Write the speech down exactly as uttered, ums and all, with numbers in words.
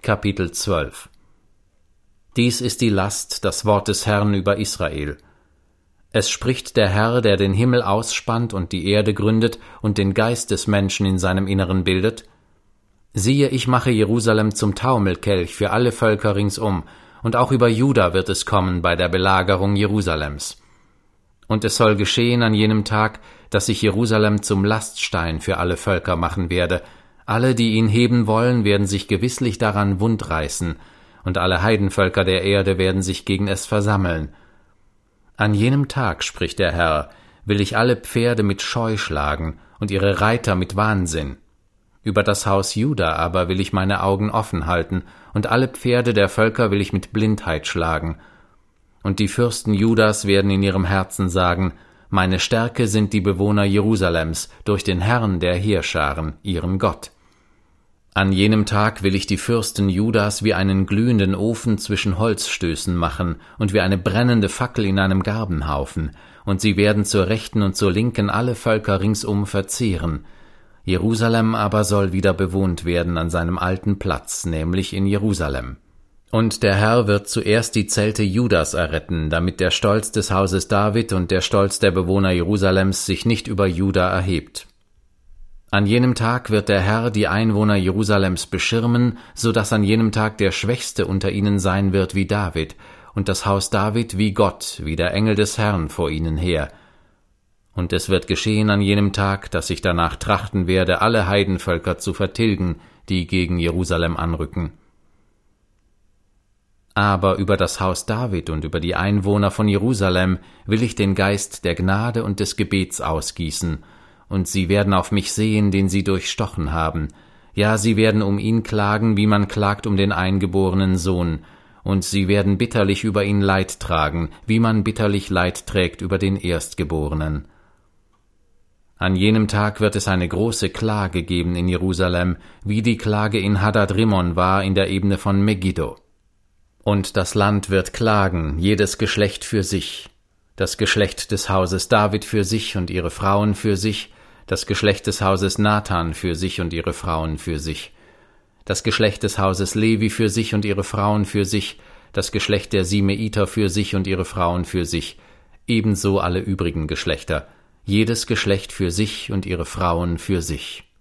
Kapitel zwölf. Dies ist die Last, das Wort des Herrn über Israel. Es spricht der Herr, der den Himmel ausspannt und die Erde gründet und den Geist des Menschen in seinem Inneren bildet. Siehe, ich mache Jerusalem zum Taumelkelch für alle Völker ringsum, und auch über Juda wird es kommen bei der Belagerung Jerusalems. Und es soll geschehen an jenem Tag, dass ich Jerusalem zum Laststein für alle Völker machen werde. Alle, die ihn heben wollen, werden sich gewisslich daran wundreißen, und alle Heidenvölker der Erde werden sich gegen es versammeln. An jenem Tag, spricht der Herr, will ich alle Pferde mit Scheu schlagen und ihre Reiter mit Wahnsinn. Über das Haus Juda aber will ich meine Augen offen halten, und alle Pferde der Völker will ich mit Blindheit schlagen. Und die Fürsten Judas werden in ihrem Herzen sagen, meine Stärke sind die Bewohner Jerusalems, durch den Herrn der Heerscharen, ihren Gott. An jenem Tag will ich die Fürsten Judas wie einen glühenden Ofen zwischen Holzstößen machen und wie eine brennende Fackel in einem Garbenhaufen, und sie werden zur Rechten und zur Linken alle Völker ringsum verzehren. Jerusalem aber soll wieder bewohnt werden an seinem alten Platz, nämlich in Jerusalem. Und der Herr wird zuerst die Zelte Judas erretten, damit der Stolz des Hauses David und der Stolz der Bewohner Jerusalems sich nicht über Juda erhebt. An jenem Tag wird der Herr die Einwohner Jerusalems beschirmen, so dass an jenem Tag der Schwächste unter ihnen sein wird wie David, und das Haus David wie Gott, wie der Engel des Herrn vor ihnen her. Und es wird geschehen an jenem Tag, dass ich danach trachten werde, alle Heidenvölker zu vertilgen, die gegen Jerusalem anrücken. Aber über das Haus David und über die Einwohner von Jerusalem will ich den Geist der Gnade und des Gebets ausgießen, und sie werden auf mich sehen, den sie durchstochen haben. Ja, sie werden um ihn klagen, wie man klagt um den eingeborenen Sohn, und sie werden bitterlich über ihn Leid tragen, wie man bitterlich Leid trägt über den Erstgeborenen. An jenem Tag wird es eine große Klage geben in Jerusalem, wie die Klage in Hadad-Rimmon war in der Ebene von Megiddo. Und das Land wird klagen, jedes Geschlecht für sich, das Geschlecht des Hauses David für sich und ihre Frauen für sich, das Geschlecht des Hauses Nathan für sich und ihre Frauen für sich, das Geschlecht des Hauses Levi für sich und ihre Frauen für sich, das Geschlecht der Simeiter für sich und ihre Frauen für sich, ebenso alle übrigen Geschlechter, jedes Geschlecht für sich und ihre Frauen für sich.